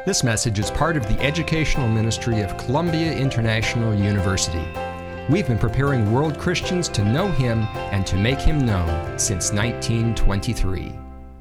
This message is part of the educational ministry of Columbia International University. We've been preparing world Christians to know Him and to make Him known since 1923.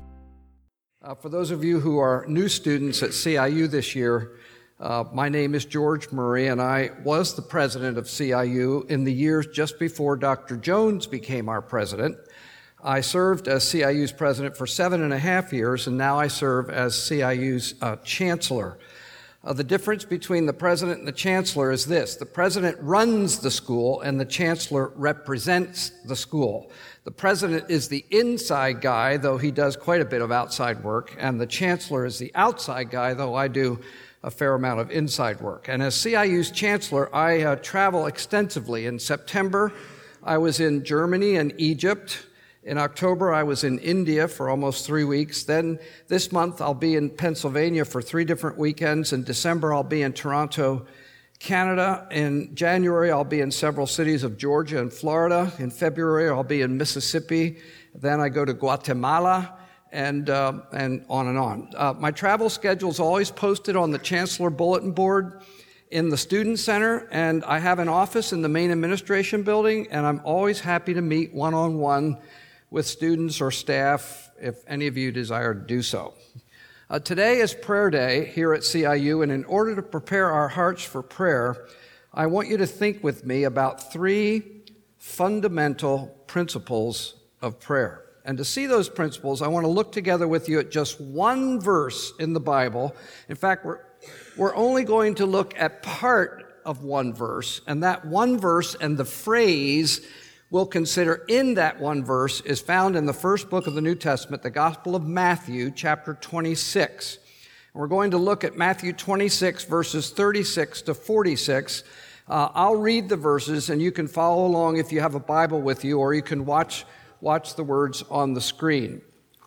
For those of you who are new students at CIU this year, my name is George Murray, and I was the president of CIU in the years just before Dr. Jones became our president. I served as CIU's president for 7.5 years, and now I serve as CIU's chancellor. The difference between the president and the chancellor is this: the president runs the school, and the chancellor represents the school. The president is the inside guy, though he does quite a bit of outside work, and the chancellor is the outside guy, though I do a fair amount of inside work. And as CIU's chancellor, I travel extensively. In September, I was in Germany and Egypt. In October, I was in India for almost 3 weeks. Then this month, I'll be in Pennsylvania for 3 different weekends. In December, I'll be in Toronto, Canada. In January, I'll be in several cities of Georgia and Florida. In February, I'll be in Mississippi. Then I go to Guatemala, and on and on. My travel schedule is always posted on the Chancellor Bulletin Board in the Student Center, and I have an office in the main administration building, and I'm always happy to meet one-on-one with students or staff if any of you desire to do so. Today is prayer day here at CIU, and in order to prepare our hearts for prayer, I want you to think with me about 3 fundamental principles of prayer. And to see those principles, I want to look together with you at just one verse in the Bible. In fact, we're only going to look at part of one verse, and that one verse and the phrase we'll consider in that one verse is found in the first book of the New Testament, the Gospel of Matthew, chapter 26. And we're going to look at Matthew 26, verses 36 to 46. I'll read the verses, and you can follow along if you have a Bible with you, or you can watch the words on the screen.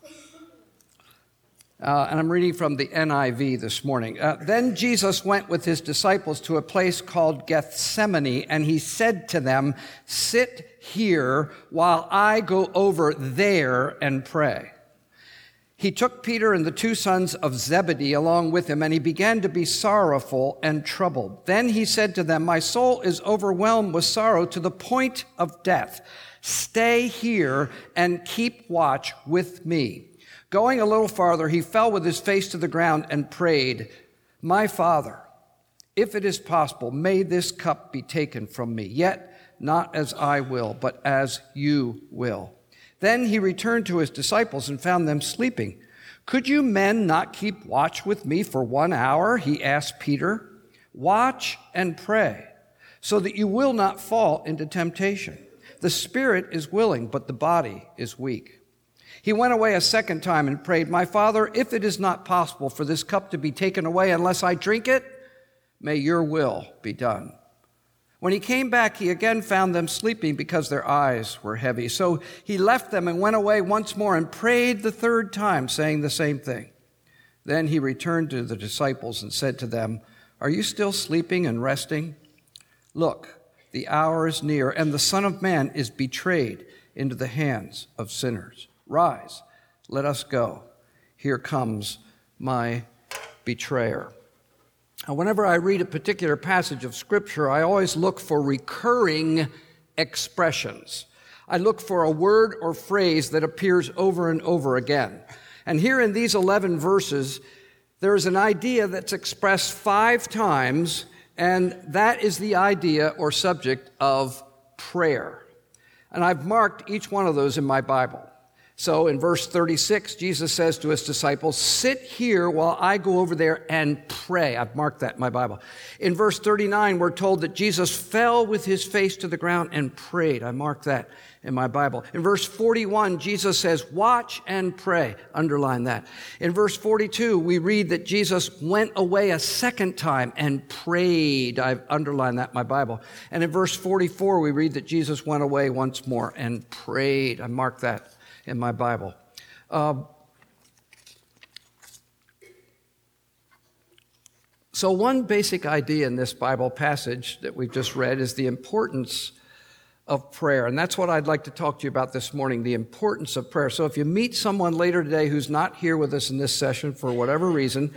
And I'm reading from the NIV this morning. Then Jesus went with his disciples to a place called Gethsemane, and he said to them, "Sit here while I go over there and pray." He took Peter and the 2 sons of Zebedee along with him, and he began to be sorrowful and troubled. Then he said to them, "My soul is overwhelmed with sorrow to the point of death. Stay here and keep watch with me." Going a little farther, he fell with his face to the ground and prayed, "My Father, if it is possible, may this cup be taken from me, yet not as I will, but as you will." Then he returned to his disciples and found them sleeping. "Could you men not keep watch with me for 1 hour?" he asked Peter. "Watch and pray, so that you will not fall into temptation. The spirit is willing, but the body is weak." He went away a second time and prayed, "My Father, if it is not possible for this cup to be taken away unless I drink it, may your will be done." When he came back, he again found them sleeping because their eyes were heavy. So he left them and went away once more and prayed the 3rd time, saying the same thing. Then he returned to the disciples and said to them, "Are you still sleeping and resting? Look, the hour is near, and the Son of Man is betrayed into the hands of sinners. Rise, let us go. Here comes my betrayer." Now, whenever I read a particular passage of Scripture, I always look for recurring expressions. I look for a word or phrase that appears over and over again. And here in these 11 verses, there is an idea that's expressed 5 times, and that is the idea or subject of prayer. And I've marked each one of those in my Bible. So in verse 36, Jesus says to his disciples, "Sit here while I go over there and pray." I've marked that in my Bible. In verse 39, we're told that Jesus fell with his face to the ground and prayed. I marked that in my Bible. In verse 41, Jesus says, "Watch and pray." Underline that. In verse 42, we read that Jesus went away a second time and prayed. I've underlined that in my Bible. And in verse 44, we read that Jesus went away once more and prayed. I marked that in my Bible. So one basic idea in this Bible passage that we've just read is the importance of prayer. And that's what I'd like to talk to you about this morning, the importance of prayer. So if you meet someone later today who's not here with us in this session for whatever reason,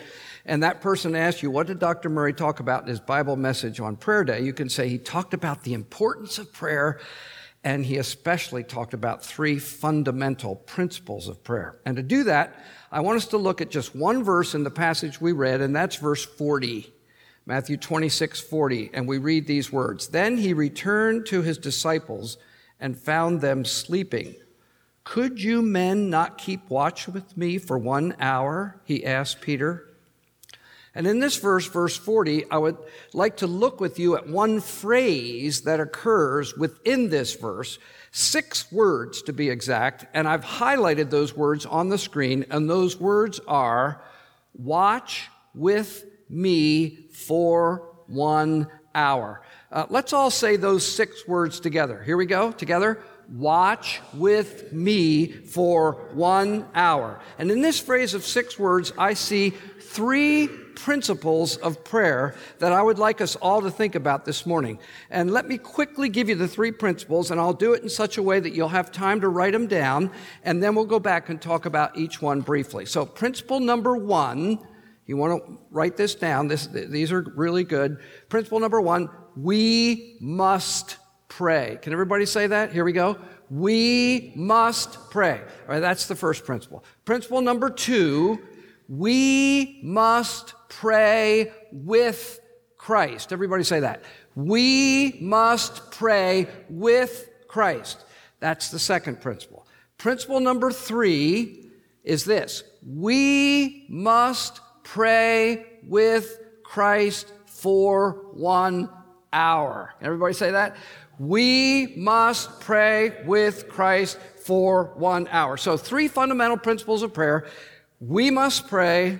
and that person asks you, what did Dr. Murray talk about in his Bible message on Prayer Day? You can say he talked about the importance of prayer, and he especially talked about 3 fundamental principles of prayer. And to do that, I want us to look at just one verse in the passage we read, and that's verse 40. Matthew 26:40, and we read these words. Then he returned to his disciples and found them sleeping. Could you men not keep watch with me for 1 hour? He asked Peter. And in this verse, verse 40, I would like to look with you at one phrase that occurs within this verse, 6 words to be exact, and I've highlighted those words on the screen, and those words are, watch with me for 1 hour. Let's all say those 6 words together. Here we go, together. Watch with me for 1 hour. And in this phrase of 6 words, I see 3 principles of prayer that I would like us all to think about this morning. And let me quickly give you the 3 principles, and I'll do it in such a way that you'll have time to write them down, and then we'll go back and talk about each one briefly. So principle number 1, you want to write this down. These are really good. Principle number 1, we must pray. Can everybody say that? Here we go. We must pray. All right, that's the first principle. Principle number 2, we must pray with Christ. Everybody say that. We must pray with Christ. That's the second principle. Principle number 3 is this. We must pray with Christ for 1 hour. Everybody say that? We must pray with Christ for 1 hour. So 3 fundamental principles of prayer. We must pray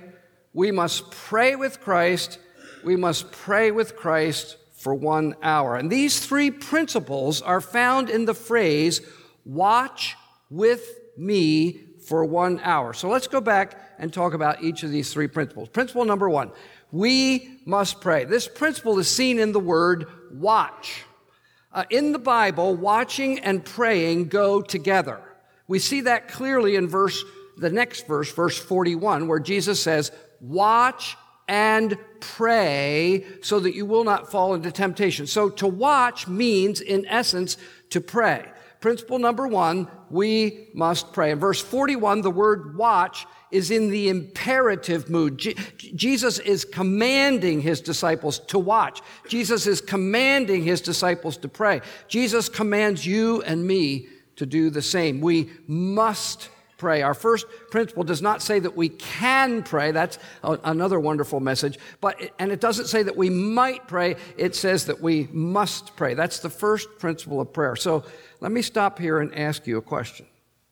with Christ, we must pray with Christ for 1 hour. And these 3 principles are found in the phrase, watch with me for 1 hour. So let's go back and talk about each of these 3 principles. Principle number 1, we must pray. This principle is seen in the word watch. In the Bible, watching and praying go together. We see that clearly in the next verse, verse 41, where Jesus says, watch and pray so that you will not fall into temptation. So to watch means, in essence, to pray. Principle number 1, we must pray. In verse 41, the word watch is in the imperative mood. Jesus is commanding his disciples to watch. Jesus is commanding his disciples to pray. Jesus commands you and me to do the same. We must pray. Our first principle does not say that we can pray. That's another wonderful message. And it doesn't say that we might pray. It says that we must pray. That's the first principle of prayer. So let me stop here and ask you a question.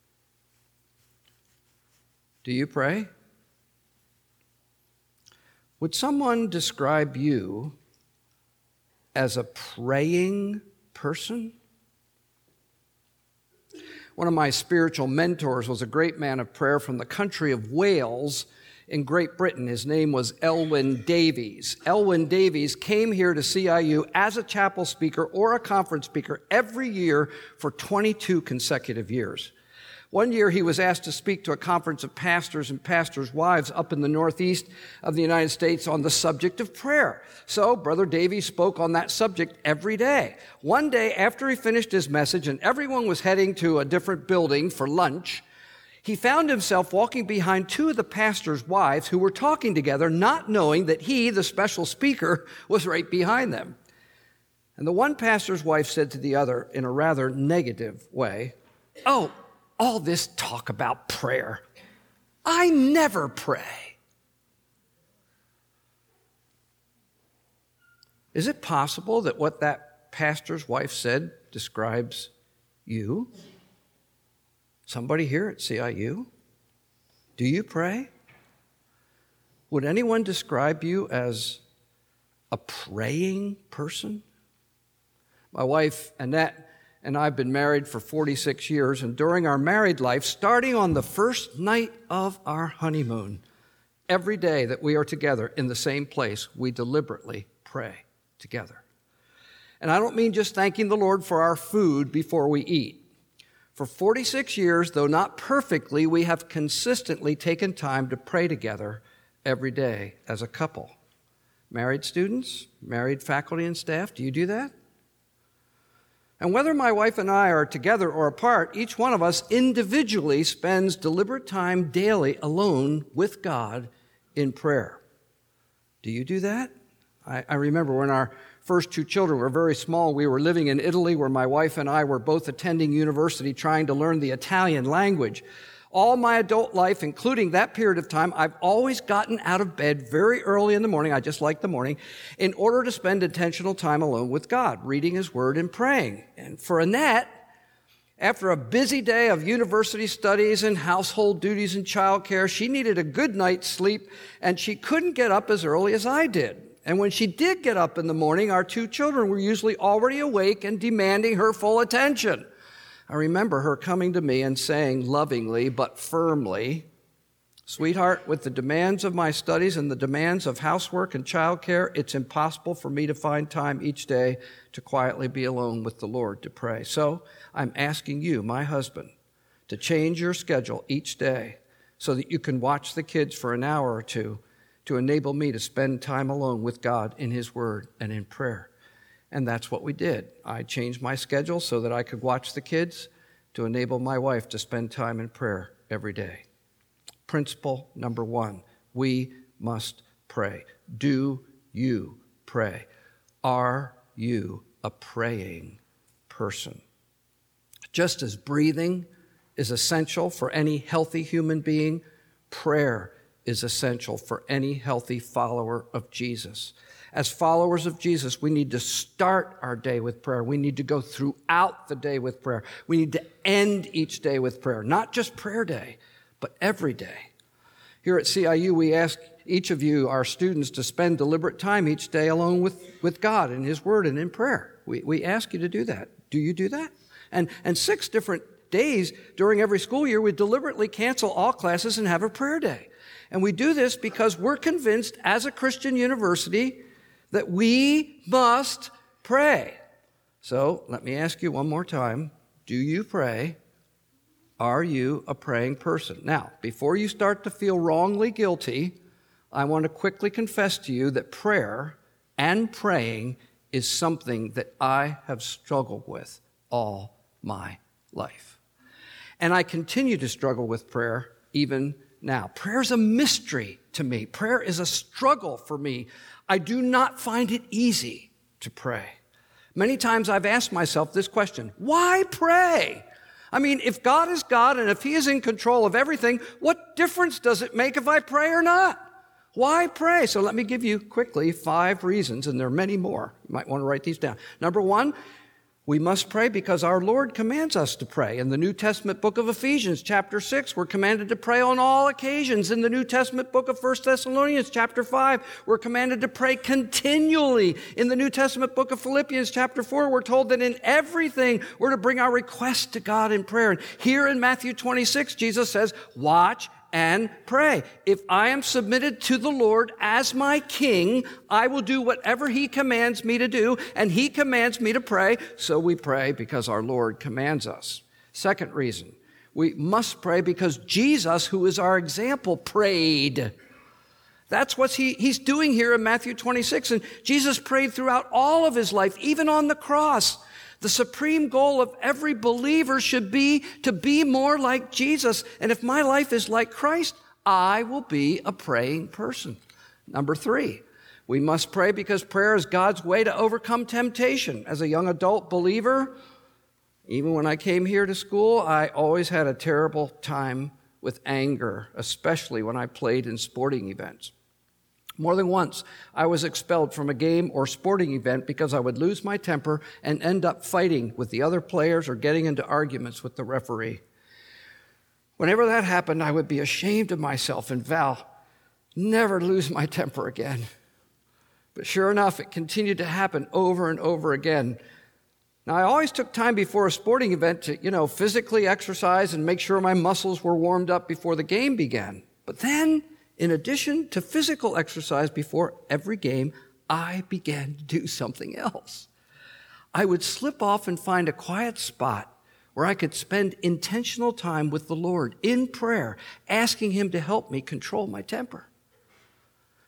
Do you pray? Would someone describe you as a praying person? One of my spiritual mentors was a great man of prayer from the country of Wales in Great Britain. His name was Elwyn Davies. Elwyn Davies came here to CIU as a chapel speaker or a conference speaker every year for 22 consecutive years. One year he was asked to speak to a conference of pastors and pastors' wives up in the northeast of the United States on the subject of prayer. So Brother Davies spoke on that subject every day. One day after he finished his message and everyone was heading to a different building for lunch, he found himself walking behind 2 of the pastors' wives who were talking together, not knowing that he, the special speaker, was right behind them. And the one pastor's wife said to the other in a rather negative way, "Oh, all this talk about prayer. I never pray." Is it possible that what that pastor's wife said describes you? Somebody here at CIU? Do you pray? Would anyone describe you as a praying person? My wife, Annette, and I've been married for 46 years, and during our married life, starting on the first night of our honeymoon, every day that we are together in the same place, we deliberately pray together. And I don't mean just thanking the Lord for our food before we eat. For 46 years, though not perfectly, we have consistently taken time to pray together every day as a couple. Married students, married faculty and staff, do you do that? And whether my wife and I are together or apart, each one of us individually spends deliberate time daily alone with God in prayer. Do you do that? I remember when our first two children were very small, we were living in Italy where my wife and I were both attending university trying to learn the Italian language. All my adult life, including that period of time, I've always gotten out of bed very early in the morning, I just like the morning, in order to spend intentional time alone with God, reading His Word and praying. And for Annette, after a busy day of university studies and household duties and childcare, she needed a good night's sleep, and she couldn't get up as early as I did. And when she did get up in the morning, our two children were usually already awake and demanding her full attention. I remember her coming to me and saying lovingly but firmly, "Sweetheart, with the demands of my studies and the demands of housework and childcare, it's impossible for me to find time each day to quietly be alone with the Lord to pray. So I'm asking you, my husband, to change your schedule each day so that you can watch the kids for an hour or two to enable me to spend time alone with God in His Word and in prayer." And that's what we did. I changed my schedule so that I could watch the kids to enable my wife to spend time in prayer every day. Principle number 1, we must pray. Do you pray? Are you a praying person? Just as breathing is essential for any healthy human being, prayer is essential for any healthy follower of Jesus. As followers of Jesus, we need to start our day with prayer. We need to go throughout the day with prayer. We need to end each day with prayer, not just prayer day, but every day. Here at CIU, we ask each of you, our students, to spend deliberate time each day alone with God in His Word and in prayer. We ask you to do that. Do you do that? And 6 different days during every school year, we deliberately cancel all classes and have a prayer day. And we do this because we're convinced as a Christian university that we must pray. So let me ask you one more time. Do you pray? Are you a praying person? Now, before you start to feel wrongly guilty, I want to quickly confess to you that prayer and praying is something that I have struggled with all my life. And I continue to struggle with prayer even now. Prayer is a mystery to me. Prayer is a struggle for me. I do not find it easy to pray. Many times I've asked myself this question: why pray? I mean, if God is God and if He is in control of everything, what difference does it make if I pray or not? Why pray? So let me give you quickly 5 reasons, and there are many more. You might want to write these down. Number 1, we must pray because our Lord commands us to pray. In the New Testament book of Ephesians, chapter 6, we're commanded to pray on all occasions. In the New Testament book of 1 Thessalonians, chapter 5, we're commanded to pray continually. In the New Testament book of Philippians, chapter 4, we're told that in everything we're to bring our requests to God in prayer. And here in Matthew 26, Jesus says, watch and pray. If I am submitted to the Lord as my king, I will do whatever He commands me to do, and He commands me to pray, so we pray because our Lord commands us. Second reason, we must pray because Jesus, who is our example, prayed. That's what He's doing here in Matthew 26, and Jesus prayed throughout all of His life, even on the cross. The supreme goal of every believer should be to be more like Jesus. And if my life is like Christ, I will be a praying person. Number 3, we must pray because prayer is God's way to overcome temptation. As a young adult believer, even when I came here to school, I always had a terrible time with anger, especially when I played in sporting events. More than once, I was expelled from a game or sporting event because I would lose my temper and end up fighting with the other players or getting into arguments with the referee. Whenever that happened, I would be ashamed of myself and vow, never lose my temper again. But sure enough, it continued to happen over and over again. Now, I always took time before a sporting event to, physically exercise and make sure my muscles were warmed up before the game began. But then, in addition to physical exercise before every game, I began to do something else. I would slip off and find a quiet spot where I could spend intentional time with the Lord in prayer, asking Him to help me control my temper.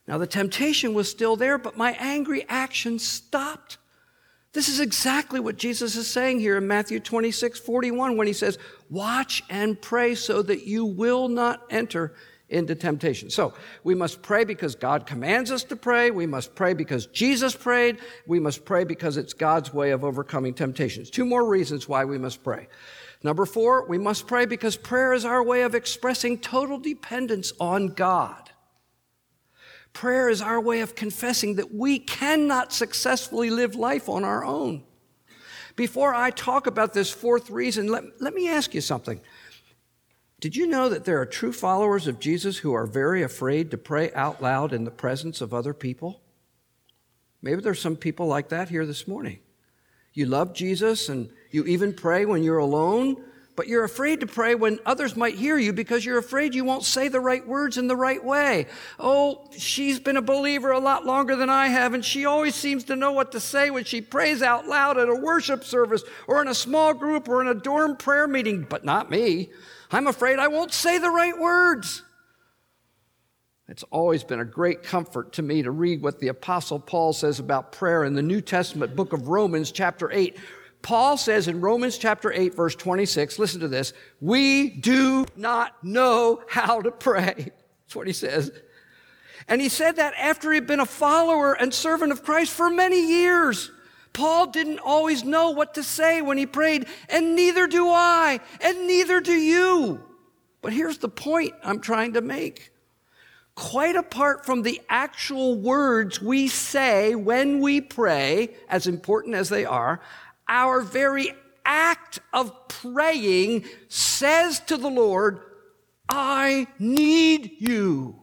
Now the temptation was still there, but my angry action stopped. This is exactly what Jesus is saying here in Matthew 26:41 when he says, watch and pray so that you will not enter into temptation. So we must pray because God commands us to pray. We must pray because Jesus prayed. We must pray because it's God's way of overcoming temptations. 2 more reasons why we must pray. Number 4, we must pray because prayer is our way of expressing total dependence on God. Prayer is our way of confessing that we cannot successfully live life on our own. Before I talk about this 4th reason, let me ask you something. Did you know that there are true followers of Jesus who are very afraid to pray out loud in the presence of other people? Maybe there's some people like that here this morning. You love Jesus and you even pray when you're alone, but you're afraid to pray when others might hear you because you're afraid you won't say the right words in the right way. Oh, she's been a believer a lot longer than I have, and she always seems to know what to say when she prays out loud at a worship service or in a small group or in a dorm prayer meeting, but not me. I'm afraid I won't say the right words. It's always been a great comfort to me to read what the Apostle Paul says about prayer in the New Testament book of Romans, chapter 8. Paul says in Romans chapter 8, verse 26, listen to this, we do not know how to pray. That's what he says. And he said that after he'd been a follower and servant of Christ for many years. Paul didn't always know what to say when he prayed, and neither do I, and neither do you. But here's the point I'm trying to make. Quite apart from the actual words we say when we pray, as important as they are, our very act of praying says to the Lord, I need you.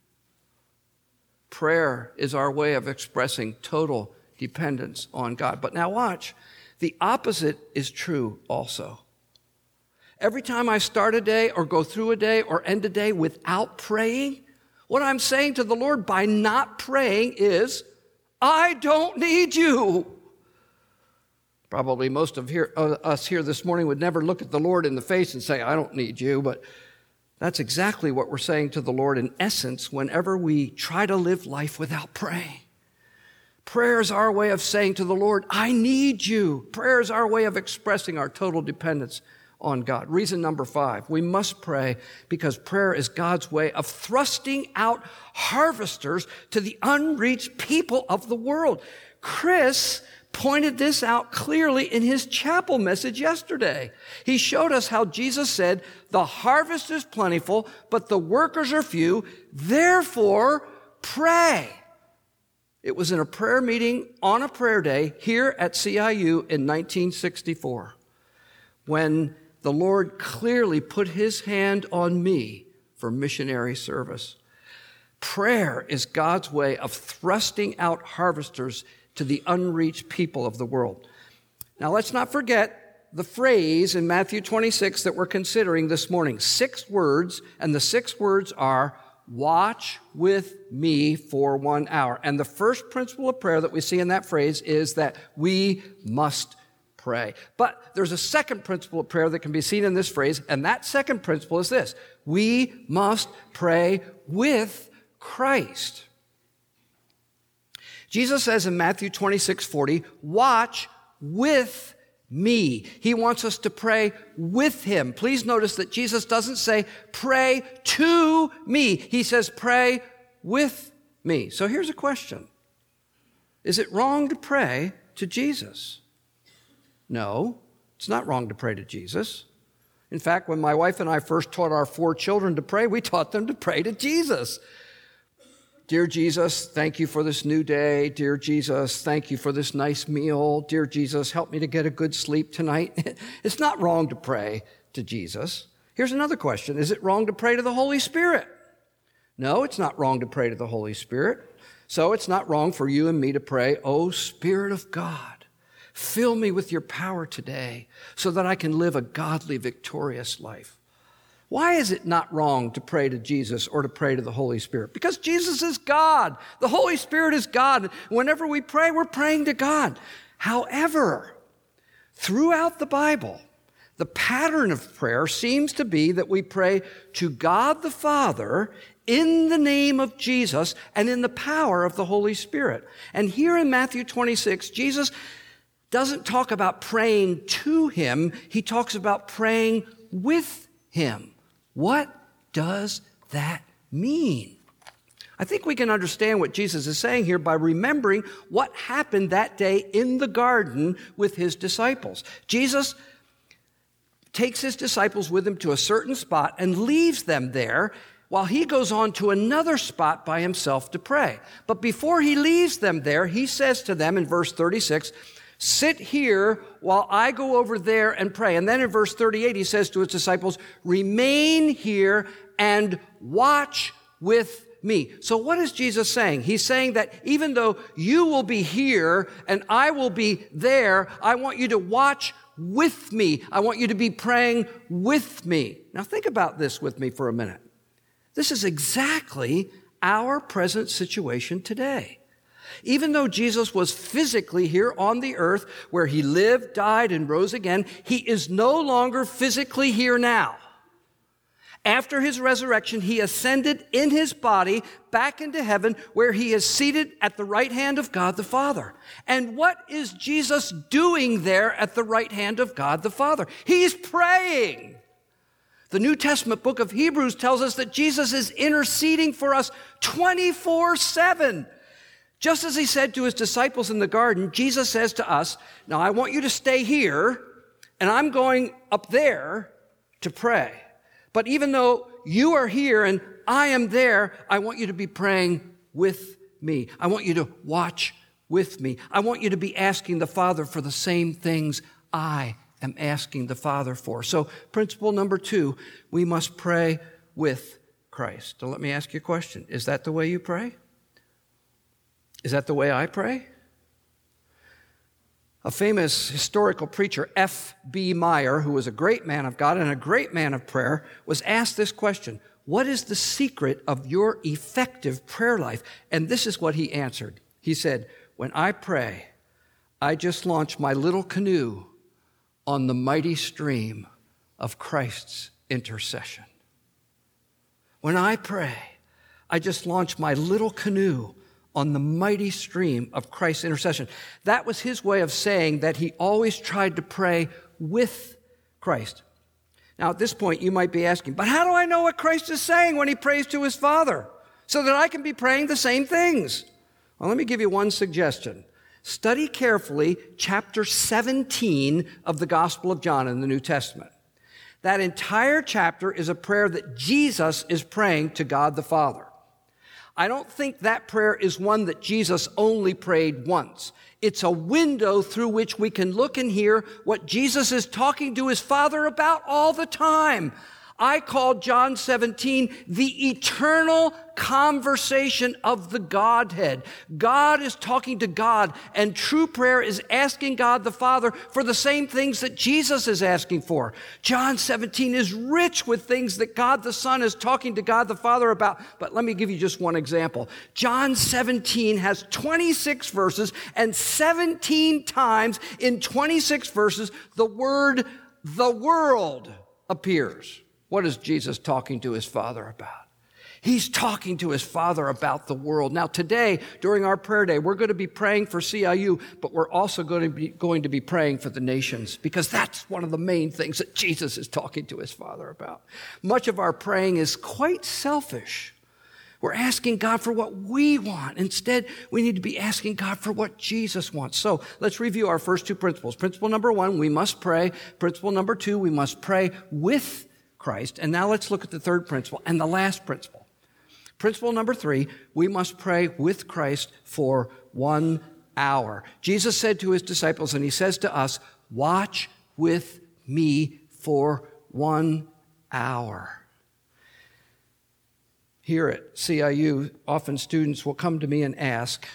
Prayer is our way of expressing total dependence on God. But now watch, the opposite is true also. Every time I start a day or go through a day or end a day without praying, what I'm saying to the Lord by not praying is, I don't need you. Probably most of us here this morning would never look at the Lord in the face and say, I don't need you, but that's exactly what we're saying to the Lord in essence whenever we try to live life without praying. Prayer is our way of saying to the Lord, I need you. Prayer is our way of expressing our total dependence on God. Reason number 5, we must pray because prayer is God's way of thrusting out harvesters to the unreached people of the world. Chris pointed this out clearly in his chapel message yesterday. He showed us how Jesus said, the harvest is plentiful, but the workers are few. Therefore, pray. It was in a prayer meeting on a prayer day here at CIU in 1964 when the Lord clearly put his hand on me for missionary service. Prayer is God's way of thrusting out harvesters to the unreached people of the world. Now, let's not forget the phrase in Matthew 26 that we're considering this morning. 6 words, and the 6 words are, watch with me for 1 hour. And the first principle of prayer that we see in that phrase is that we must pray. But there's a second principle of prayer that can be seen in this phrase, and that second principle is this. We must pray with Christ. Jesus says in Matthew 26:40, watch with me. He wants us to pray with him. Please notice that Jesus doesn't say, pray to me. He says, pray with me. So here's a question. Is it wrong to pray to Jesus? No, it's not wrong to pray to Jesus. In fact, when my wife and I first taught our 4 children to pray, we taught them to pray to Jesus. Dear Jesus, thank you for this new day. Dear Jesus, thank you for this nice meal. Dear Jesus, help me to get a good sleep tonight. It's not wrong to pray to Jesus. Here's another question. Is it wrong to pray to the Holy Spirit? No, it's not wrong to pray to the Holy Spirit. So it's not wrong for you and me to pray, oh, Spirit of God, fill me with your power today so that I can live a godly, victorious life. Why is it not wrong to pray to Jesus or to pray to the Holy Spirit? Because Jesus is God. The Holy Spirit is God. Whenever we pray, we're praying to God. However, throughout the Bible, the pattern of prayer seems to be that we pray to God the Father in the name of Jesus and in the power of the Holy Spirit. And here in Matthew 26, Jesus doesn't talk about praying to him. He talks about praying with him. What does that mean? I think we can understand what Jesus is saying here by remembering what happened that day in the garden with his disciples. Jesus takes his disciples with him to a certain spot and leaves them there while he goes on to another spot by himself to pray. But before he leaves them there, he says to them in verse 36, sit here while I go over there and pray. And then in verse 38, he says to his disciples, remain here and watch with me. So what is Jesus saying? He's saying that even though you will be here and I will be there, I want you to watch with me. I want you to be praying with me. Now think about this with me for a minute. This is exactly our present situation today. Even though Jesus was physically here on the earth where he lived, died, and rose again, he is no longer physically here now. After his resurrection, he ascended in his body back into heaven where he is seated at the right hand of God the Father. And what is Jesus doing there at the right hand of God the Father? He's praying. The New Testament book of Hebrews tells us that Jesus is interceding for us 24/7. Just as he said to his disciples in the garden, Jesus says to us, now I want you to stay here, and I'm going up there to pray. But even though you are here and I am there, I want you to be praying with me. I want you to watch with me. I want you to be asking the Father for the same things I am asking the Father for. So principle number 2, we must pray with Christ. So let me ask you a question. Is that the way you pray? Is that the way I pray? A famous historical preacher, F.B. Meyer, who was a great man of God and a great man of prayer, was asked this question: what is the secret of your effective prayer life? And this is what he answered. He said, when I pray, I just launch my little canoe on the mighty stream of Christ's intercession. When I pray, I just launch my little canoe on the mighty stream of Christ's intercession. That was his way of saying that he always tried to pray with Christ. Now, at this point, you might be asking, but how do I know what Christ is saying when he prays to his Father so that I can be praying the same things? Well, let me give you one suggestion. Study carefully chapter 17 of the Gospel of John in the New Testament. That entire chapter is a prayer that Jesus is praying to God the Father. I don't think that prayer is one that Jesus only prayed once. It's a window through which we can look and hear what Jesus is talking to his Father about all the time. I call John 17 the eternal conversation of the Godhead. God is talking to God, and true prayer is asking God the Father for the same things that Jesus is asking for. John 17 is rich with things that God the Son is talking to God the Father about. But let me give you just one example. John 17 has 26 verses, and 17 times in 26 verses, the word "the world" appears. What is Jesus talking to his Father about? He's talking to his Father about the world. Now today, during our prayer day, we're going to be praying for CIU, but we're also going to be praying for the nations, because that's one of the main things that Jesus is talking to his Father about. Much of our praying is quite selfish. We're asking God for what we want. Instead, we need to be asking God for what Jesus wants. So let's review our first 2 principles. Principle number 1, we must pray. Principle number 2, we must pray with Christ. And now let's look at the third principle and the last principle. Principle number 3, we must pray with Christ for 1 hour. Jesus said to his disciples, and he says to us, watch with me for 1 hour. Here at CIU, often students will come to me and ask,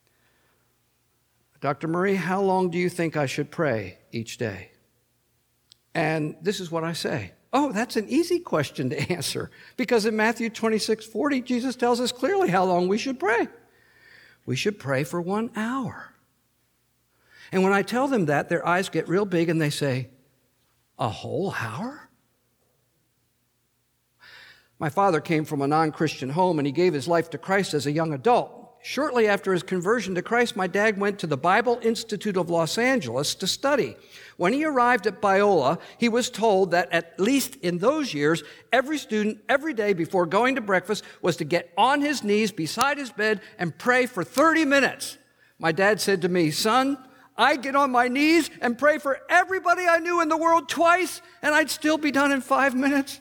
Dr. Murray, how long do you think I should pray each day? And this is what I say. Oh, that's an easy question to answer, because in Matthew 26:40, Jesus tells us clearly how long we should pray. We should pray for 1 hour. And when I tell them that, their eyes get real big and they say, a whole hour? My father came from a non-Christian home, and he gave his life to Christ as a young adult. Shortly after his conversion to Christ, my dad went to the Bible Institute of Los Angeles to study. When he arrived at Biola, he was told that at least in those years, every student, every day before going to breakfast, was to get on his knees beside his bed and pray for 30 minutes. My dad said to me, "Son, I'd get on my knees and pray for everybody I knew in the world twice, and I'd still be done in 5 minutes."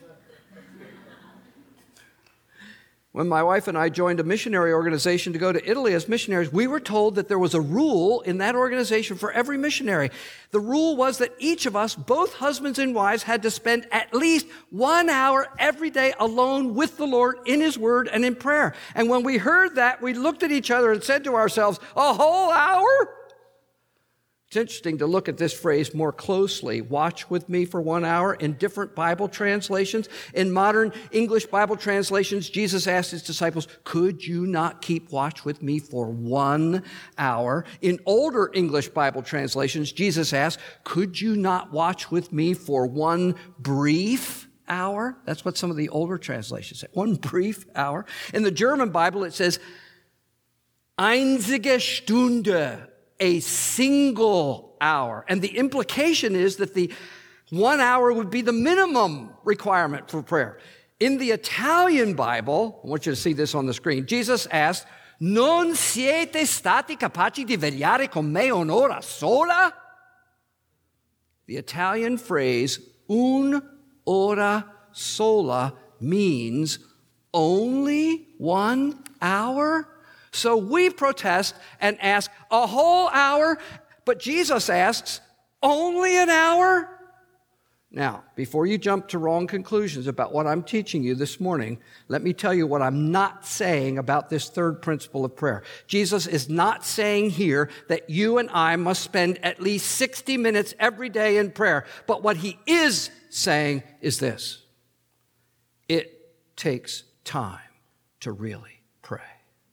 When my wife and I joined a missionary organization to go to Italy as missionaries, we were told that there was a rule in that organization for every missionary. The rule was that each of us, both husbands and wives, had to spend at least 1 hour every day alone with the Lord in His Word and in prayer. And when we heard that, we looked at each other and said to ourselves, "A whole hour?" It's interesting to look at this phrase more closely. Watch with me for 1 hour in different Bible translations. In modern English Bible translations, Jesus asked his disciples, "Could you not keep watch with me for 1 hour?" In older English Bible translations, Jesus asked, "Could you not watch with me for 1 brief hour?" That's what some of the older translations say, 1 brief hour. In the German Bible, it says, "Einzige Stunde," a single hour. And the implication is that the 1 hour would be the minimum requirement for prayer. In the Italian Bible, I want you to see this on the screen, Jesus asked, "Non siete stati capaci di vegliare con me un'ora sola?" The Italian phrase, un'ora sola, means only 1 hour. So we protest and ask a whole hour, but Jesus asks only an hour? Now, before you jump to wrong conclusions about what I'm teaching you this morning, let me tell you what I'm not saying about this third principle of prayer. Jesus is not saying here that you and I must spend at least 60 minutes every day in prayer. But what he is saying is this: it takes time to really pray.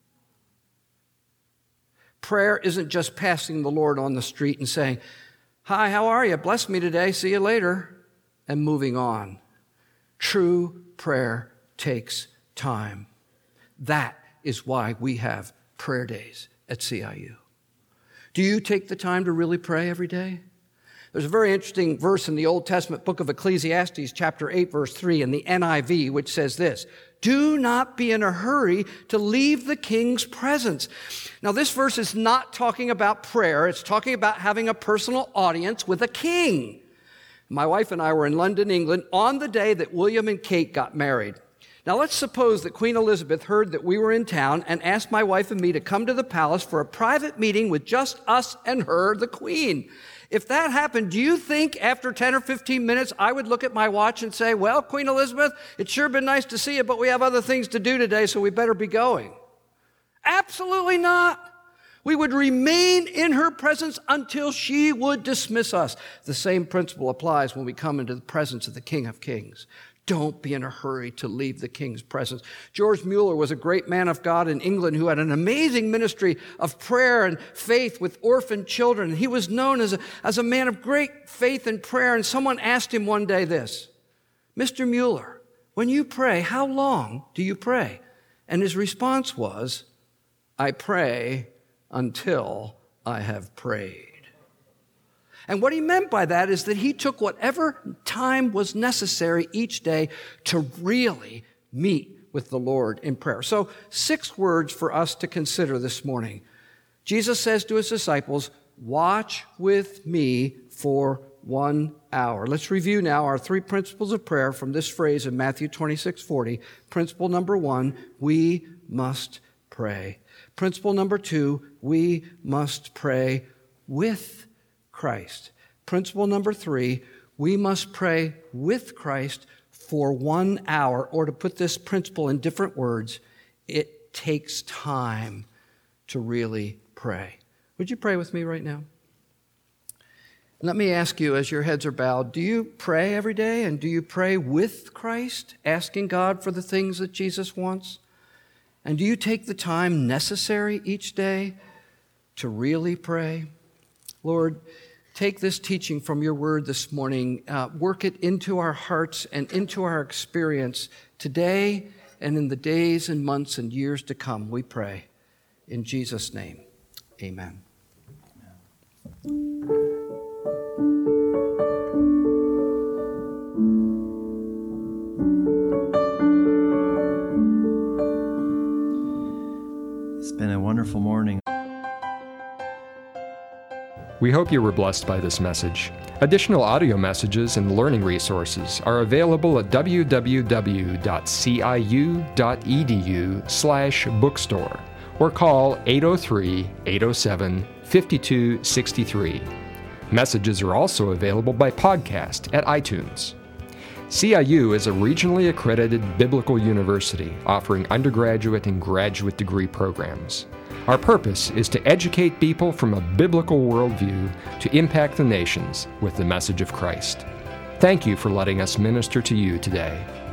Prayer isn't just passing the Lord on the street and saying, "Hi, how are you? Bless me today. See you later," and moving on. True prayer takes time. That is why we have prayer days at CIU. Do you take the time to really pray every day? There's a very interesting verse in the Old Testament book of Ecclesiastes, chapter 8, verse 3, in the NIV, which says this: "Do not be in a hurry to leave the king's presence." Now, this verse is not talking about prayer. It's talking about having a personal audience with a king. My wife and I were in London, England, on the day that William and Kate got married. Now, let's suppose that Queen Elizabeth heard that we were in town and asked my wife and me to come to the palace for a private meeting with just us and her, the Queen. If that happened, do you think after 10 or 15 minutes I would look at my watch and say, "Well, Queen Elizabeth, it's sure been nice to see you, but we have other things to do today, so we better be going"? Absolutely not. We would remain in her presence until she would dismiss us. The same principle applies when we come into the presence of the King of Kings. Don't be in a hurry to leave the king's presence. George Mueller was a great man of God in England who had an amazing ministry of prayer and faith with orphan children. He was known as a man of great faith and prayer. And someone asked him one day this: "Mr. Mueller, when you pray, how long do you pray?" And his response was, "I pray until I have prayed." And what he meant by that is that he took whatever time was necessary each day to really meet with the Lord in prayer. So 6 words for us to consider this morning. Jesus says to his disciples, "Watch with me for 1 hour." Let's review now our 3 principles of prayer from this phrase in Matthew 26:40. Principle number 1, we must pray. Principle number 2, we must pray with Christ. Principle number 3, we must pray with Christ for 1 hour, or to put this principle in different words, it takes time to really pray. Would you pray with me right now? Let me ask you, as your heads are bowed, do you pray every day, and do you pray with Christ, asking God for the things that Jesus wants? And do you take the time necessary each day to really pray? Lord, take this teaching from your word this morning, work it into our hearts and into our experience today and in the days and months and years to come, we pray. In Jesus' name, amen. It's been a wonderful morning. We hope you were blessed by this message. Additional audio messages and learning resources are available at www.ciu.edu/bookstore or call 803-807-5263. Messages are also available by podcast at iTunes. CIU is a regionally accredited biblical university offering undergraduate and graduate degree programs. Our purpose is to educate people from a biblical worldview to impact the nations with the message of Christ. Thank you for letting us minister to you today.